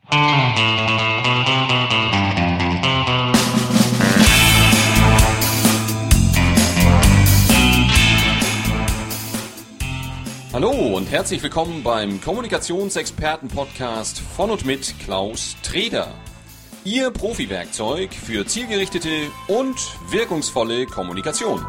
Hallo und herzlich willkommen beim Kommunikationsexperten-Podcast von und mit Klaus Treder. Ihr Profi-Werkzeug für zielgerichtete und wirkungsvolle Kommunikation.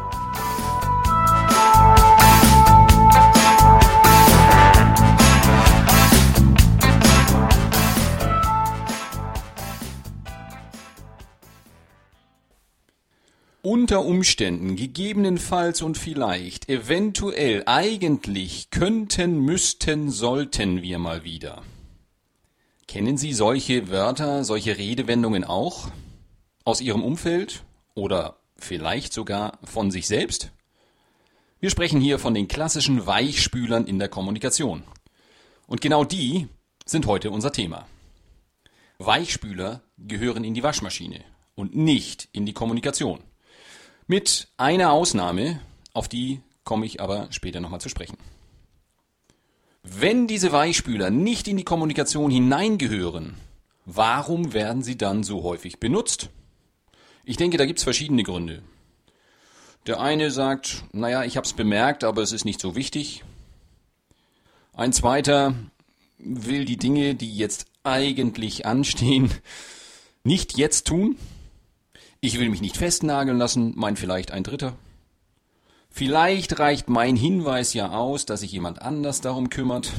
Unter Umständen, gegebenenfalls und vielleicht, eventuell, eigentlich, könnten, müssten, sollten wir mal wieder. Kennen Sie solche Wörter, solche Redewendungen auch? Aus Ihrem Umfeld oder vielleicht sogar von sich selbst? Wir sprechen hier von den klassischen Weichspülern in der Kommunikation. Und genau die sind heute unser Thema. Weichspüler gehören in die Waschmaschine und nicht in die Kommunikation. Mit einer Ausnahme, auf die komme ich aber später nochmal zu sprechen. Wenn diese Weichspüler nicht in die Kommunikation hineingehören, warum werden sie dann so häufig benutzt? Ich denke, da gibt es verschiedene Gründe. Der eine sagt, naja, ich habe es bemerkt, aber es ist nicht so wichtig. Ein zweiter will die Dinge, die jetzt eigentlich anstehen, nicht jetzt tun. Ich will mich nicht festnageln lassen, meint vielleicht ein Dritter. Vielleicht reicht mein Hinweis ja aus, dass sich jemand anders darum kümmert.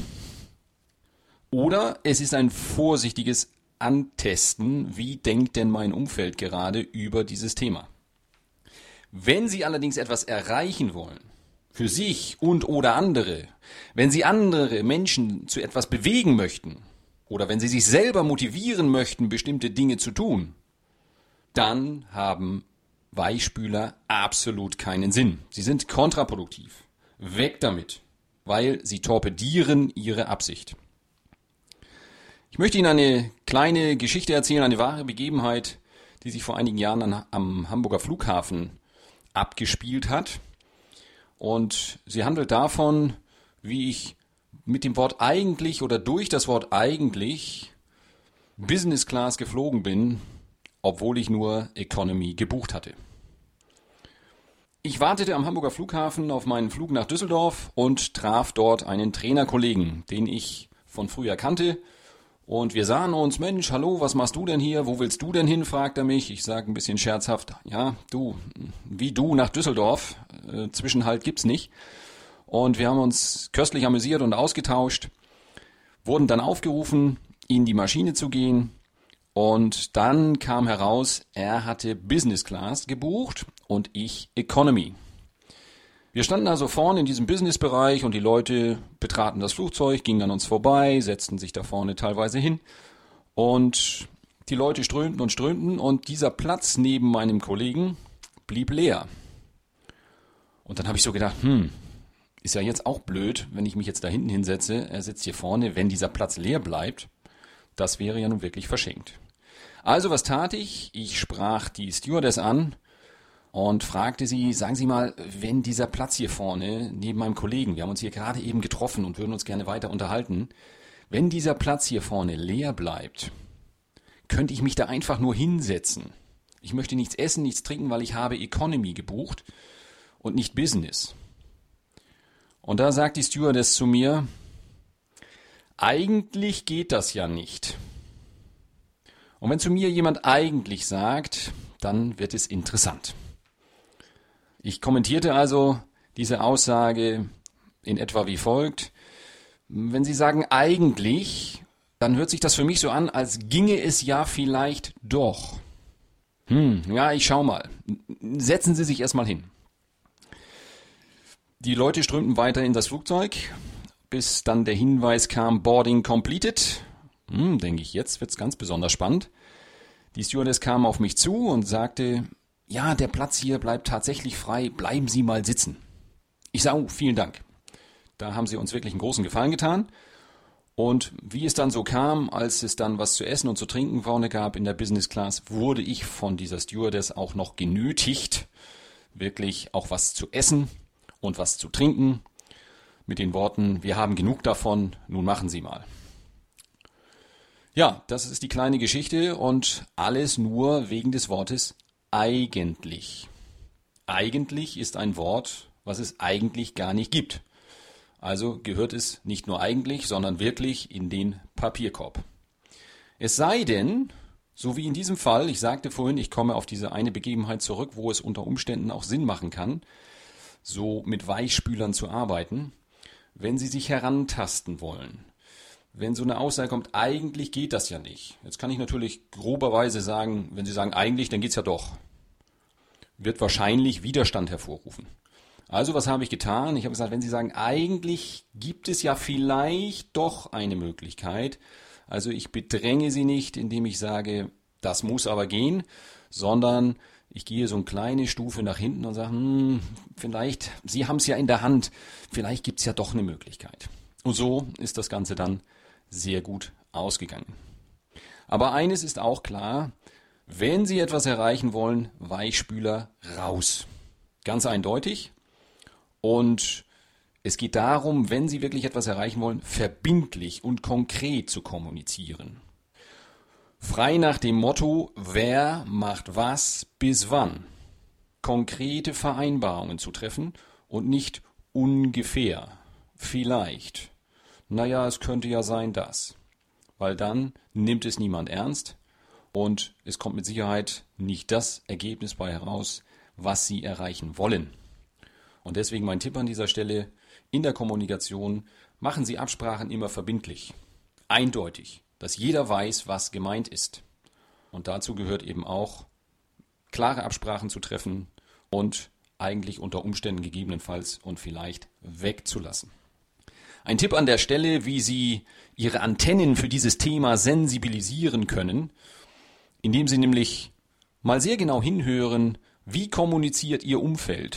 Oder es ist ein vorsichtiges Antesten, wie denkt denn mein Umfeld gerade über dieses Thema. Wenn Sie allerdings etwas erreichen wollen, für sich und oder andere, wenn Sie andere Menschen zu etwas bewegen möchten oder wenn Sie sich selber motivieren möchten, bestimmte Dinge zu tun, dann haben Weichspüler absolut keinen Sinn. Sie sind kontraproduktiv. Weg damit, weil sie torpedieren Ihre Absicht. Ich möchte Ihnen eine kleine Geschichte erzählen, eine wahre Begebenheit, die sich vor einigen Jahren am Hamburger Flughafen abgespielt hat. Und sie handelt davon, wie ich mit dem Wort eigentlich oder durch das Wort eigentlich Business Class geflogen bin, obwohl ich nur Economy gebucht hatte. Ich wartete am Hamburger Flughafen auf meinen Flug nach Düsseldorf und traf dort einen Trainerkollegen, den ich von früher kannte. Und wir sahen uns, Mensch, hallo, was machst du denn hier? Wo willst du denn hin? Fragt er mich. Ich sage ein bisschen scherzhaft, ja, du, wie du nach Düsseldorf. Zwischenhalt gibt's nicht. Und wir haben uns köstlich amüsiert und ausgetauscht, wurden dann aufgerufen, in die Maschine zu gehen. Und dann kam heraus, er hatte Business Class gebucht und ich Economy. Wir standen also vorne in diesem Business-Bereich und die Leute betraten das Flugzeug, gingen an uns vorbei, setzten sich da vorne teilweise hin und die Leute strömten und dieser Platz neben meinem Kollegen blieb leer. Und dann habe ich so gedacht, ist ja jetzt auch blöd, wenn ich mich jetzt da hinten hinsetze, er sitzt hier vorne, wenn dieser Platz leer bleibt. Das wäre ja nun wirklich verschenkt. Also was tat ich? Ich sprach die Stewardess an und fragte sie, sagen Sie mal, wenn dieser Platz hier vorne neben meinem Kollegen, wir haben uns hier gerade eben getroffen und würden uns gerne weiter unterhalten, wenn dieser Platz hier vorne leer bleibt, könnte ich mich da einfach nur hinsetzen. Ich möchte nichts essen, nichts trinken, weil ich habe Economy gebucht und nicht Business. Und da sagt die Stewardess zu mir, eigentlich geht das ja nicht. Und wenn zu mir jemand eigentlich sagt, dann wird es interessant. Ich kommentierte also diese Aussage in etwa wie folgt. Wenn Sie sagen eigentlich, dann hört sich das für mich so an, als ginge es ja vielleicht doch. Ja, ich schau mal. Setzen Sie sich erstmal hin. Die Leute strömten weiter in das Flugzeug, bis dann der Hinweis kam, Boarding completed. Denke ich, jetzt wird's ganz besonders spannend. Die Stewardess kam auf mich zu und sagte, ja, der Platz hier bleibt tatsächlich frei, bleiben Sie mal sitzen. Ich sage, vielen Dank. Da haben Sie uns wirklich einen großen Gefallen getan. Und wie es dann so kam, als es dann was zu essen und zu trinken vorne gab in der Business Class, wurde ich von dieser Stewardess auch noch genötigt, wirklich auch was zu essen und was zu trinken. Mit den Worten, wir haben genug davon, nun machen Sie mal. Ja, das ist die kleine Geschichte und alles nur wegen des Wortes eigentlich. Eigentlich ist ein Wort, was es eigentlich gar nicht gibt. Also gehört es nicht nur eigentlich, sondern wirklich in den Papierkorb. Es sei denn, so wie in diesem Fall, ich sagte vorhin, ich komme auf diese eine Begebenheit zurück, wo es unter Umständen auch Sinn machen kann, so mit Weichspülern zu arbeiten, wenn Sie sich herantasten wollen. Wenn so eine Aussage kommt, eigentlich geht das ja nicht. Jetzt kann ich natürlich groberweise sagen, wenn Sie sagen eigentlich, dann geht's ja doch. Wird wahrscheinlich Widerstand hervorrufen. Also was habe ich getan? Ich habe gesagt, wenn Sie sagen, eigentlich gibt es ja vielleicht doch eine Möglichkeit. Also ich bedränge Sie nicht, indem ich sage, das muss aber gehen, sondern ich gehe so eine kleine Stufe nach hinten und sage, vielleicht, Sie haben es ja in der Hand, vielleicht gibt es ja doch eine Möglichkeit. Und so ist das Ganze dann sehr gut ausgegangen. Aber eines ist auch klar, wenn Sie etwas erreichen wollen, Weichspüler raus. Ganz eindeutig. Und es geht darum, wenn Sie wirklich etwas erreichen wollen, verbindlich und konkret zu kommunizieren. Frei nach dem Motto, wer macht was bis wann. Konkrete Vereinbarungen zu treffen und nicht ungefähr, vielleicht. Naja, es könnte ja sein, dass. Weil dann nimmt es niemand ernst und es kommt mit Sicherheit nicht das Ergebnis bei heraus, was Sie erreichen wollen. Und deswegen mein Tipp an dieser Stelle, in der Kommunikation machen Sie Absprachen immer verbindlich, eindeutig, dass jeder weiß, was gemeint ist. Und dazu gehört eben auch, klare Absprachen zu treffen und eigentlich unter Umständen gegebenenfalls und vielleicht wegzulassen. Ein Tipp an der Stelle, wie Sie Ihre Antennen für dieses Thema sensibilisieren können, indem Sie nämlich mal sehr genau hinhören, wie kommuniziert Ihr Umfeld?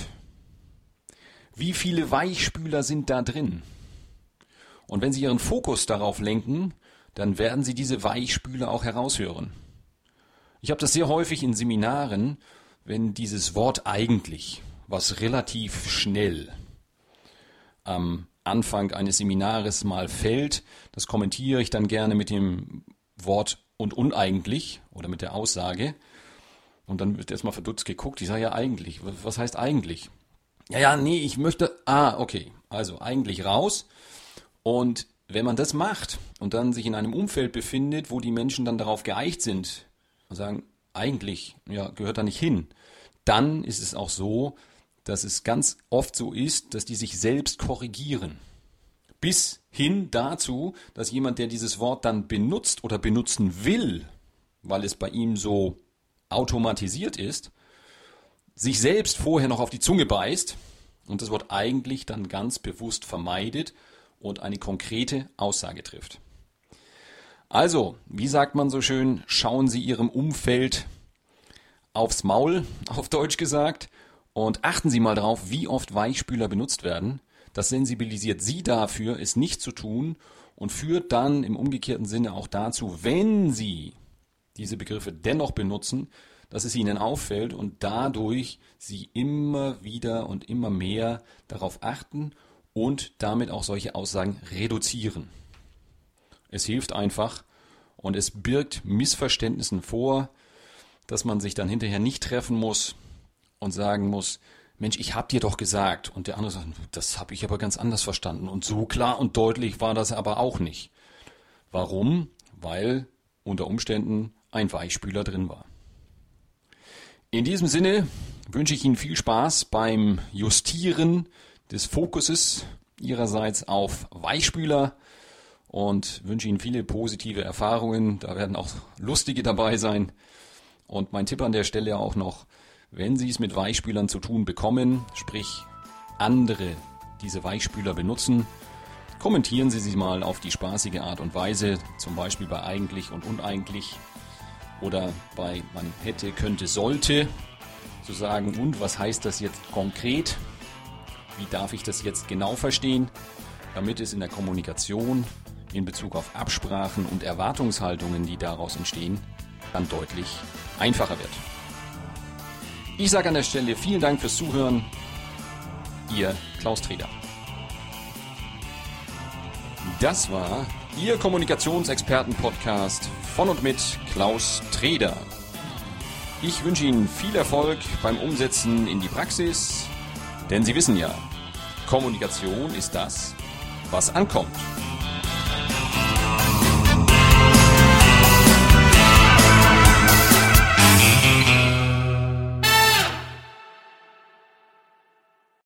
Wie viele Weichspüler sind da drin? Und wenn Sie Ihren Fokus darauf lenken, dann werden Sie diese Weichspüler auch heraushören. Ich habe das sehr häufig in Seminaren, wenn dieses Wort eigentlich, was relativ schnell am Anfang eines Seminares mal fällt, das kommentiere ich dann gerne mit dem Wort und uneigentlich oder mit der Aussage. Und dann wird erstmal verdutzt geguckt, ich sage ja eigentlich, was heißt eigentlich? Ja, nee, ich möchte, okay, also eigentlich raus. Und wenn man das macht und dann sich in einem Umfeld befindet, wo die Menschen dann darauf geeicht sind und sagen, eigentlich, ja, gehört da nicht hin, dann ist es auch so, dass es ganz oft so ist, dass die sich selbst korrigieren. Bis hin dazu, dass jemand, der dieses Wort dann benutzt oder benutzen will, weil es bei ihm so automatisiert ist, sich selbst vorher noch auf die Zunge beißt und das Wort eigentlich dann ganz bewusst vermeidet und eine konkrete Aussage trifft. Also, wie sagt man so schön, schauen Sie Ihrem Umfeld aufs Maul, auf Deutsch gesagt, und achten Sie mal drauf, wie oft Weichspüler benutzt werden. Das sensibilisiert Sie dafür, es nicht zu tun und führt dann im umgekehrten Sinne auch dazu, wenn Sie diese Begriffe dennoch benutzen, dass es Ihnen auffällt und dadurch Sie immer wieder und immer mehr darauf achten und damit auch solche Aussagen reduzieren. Es hilft einfach und es birgt Missverständnissen vor, dass man sich dann hinterher nicht treffen muss und sagen muss, Mensch, ich hab dir doch gesagt. Und der andere sagt, das habe ich aber ganz anders verstanden. Und so klar und deutlich war das aber auch nicht. Warum? Weil unter Umständen ein Weichspüler drin war. In diesem Sinne wünsche ich Ihnen viel Spaß beim Justieren des Fokuses Ihrerseits auf Weichspüler und wünsche Ihnen viele positive Erfahrungen. Da werden auch lustige dabei sein. Und mein Tipp an der Stelle auch noch, wenn Sie es mit Weichspülern zu tun bekommen, sprich andere diese Weichspüler benutzen, kommentieren Sie sie mal auf die spaßige Art und Weise, zum Beispiel bei eigentlich und uneigentlich oder bei man hätte, könnte, sollte, zu sagen, und was heißt das jetzt konkret? Wie darf ich das jetzt genau verstehen, damit es in der Kommunikation in Bezug auf Absprachen und Erwartungshaltungen, die daraus entstehen, dann deutlich einfacher wird. Ich sage an der Stelle vielen Dank fürs Zuhören. Ihr Klaus Treder. Das war Ihr Kommunikationsexperten-Podcast von und mit Klaus Treder. Ich wünsche Ihnen viel Erfolg beim Umsetzen in die Praxis, denn Sie wissen ja, Kommunikation ist das, was ankommt.